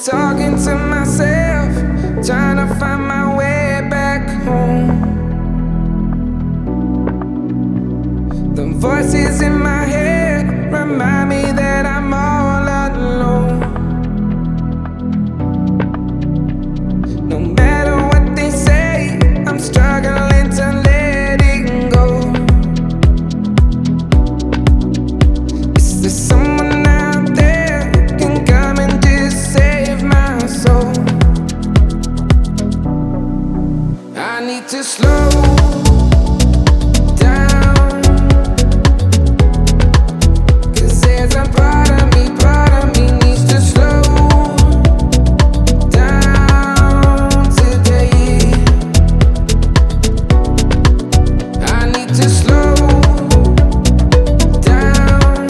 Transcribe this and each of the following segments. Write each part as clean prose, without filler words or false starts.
Talking to myself, trying to find my way back home. The voices in my head remind me that I'm all alone. No matter what they say, I'm struggling to let it go. Is there someone out there who can come and just save my soul? I need to slow down, 'cause there's a part of me needs to slow down today. I need to slow down,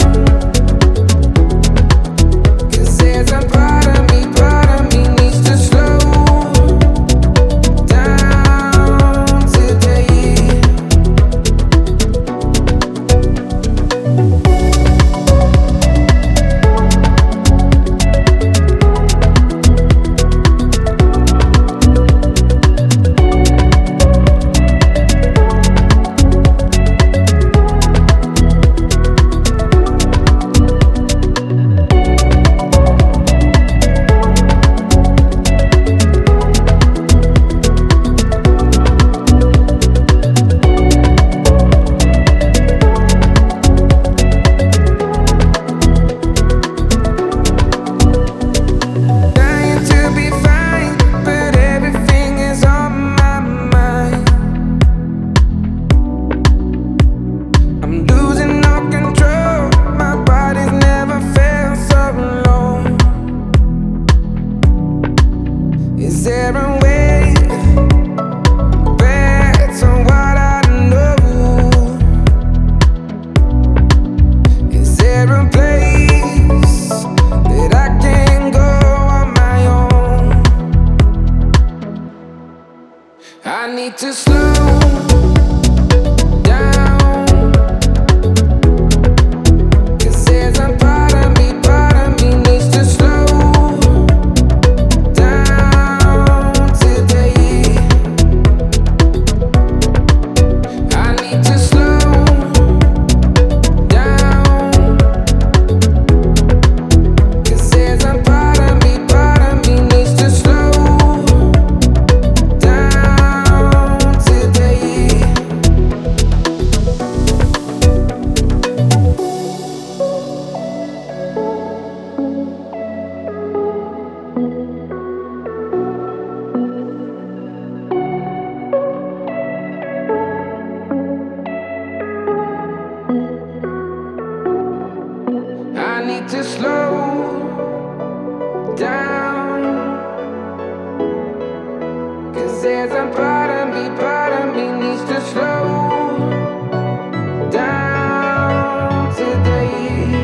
'cause there's a part of me needs to slow down today. Trying to be fine, but everything is on my mind. I'm losing all control. My body's never felt so alone. Is there a way back to what I know? Is there a place that I can go on my own? I need to slow down, 'cause there's a part of me needs to slow down today. I need to slow down, 'cause there's a part of me needs to slow down today. I need to slow down, 'cause there's a part of me needs to slow down today.